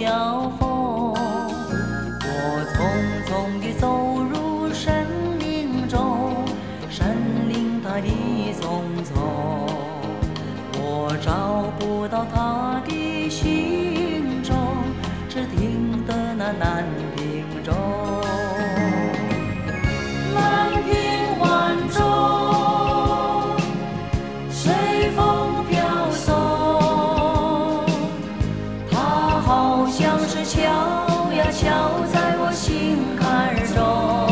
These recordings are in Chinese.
摇风。我匆匆地走入森林中，森林它一丛丛，我找不到它的行踪，只听得那南屏钟。南屏晚钟，随风飘送，它好像是敲呀敲在我心坎中。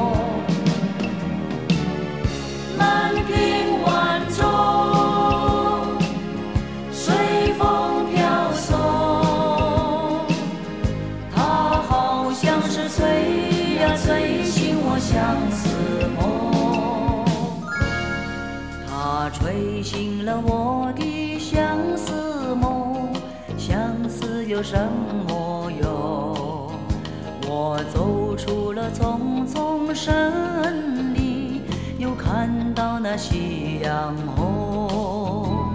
南屏晚钟，随风飘送，它好像是催呀催醒我相思梦。它吹醒了我的相思梦，相思有什么用？我走出了丛丛森林，又看到那夕阳红。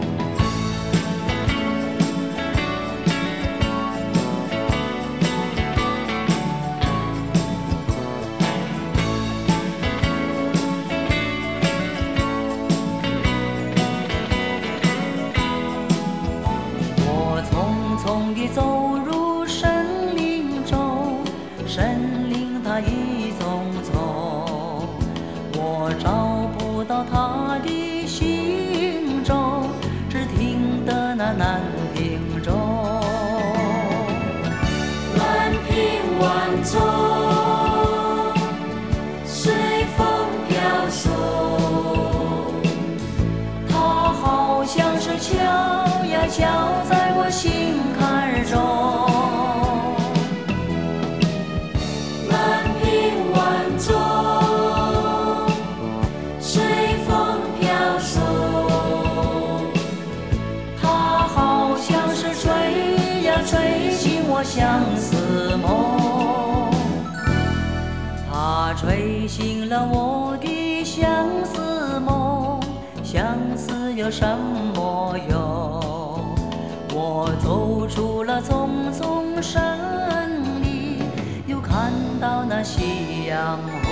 我匆匆地走入森林中，森林它一丛丛，我找不到它的行踪，只听得那南屏钟。南屏晚钟，随风飘送，它好像是敲呀敲在我心坎中。南屏晚钟，随风飘送，它好像是吹呀吹醒我相思梦。它吹醒了我的相思梦，相思有什么用？我走出了丛丛森林，又看到那夕阳红。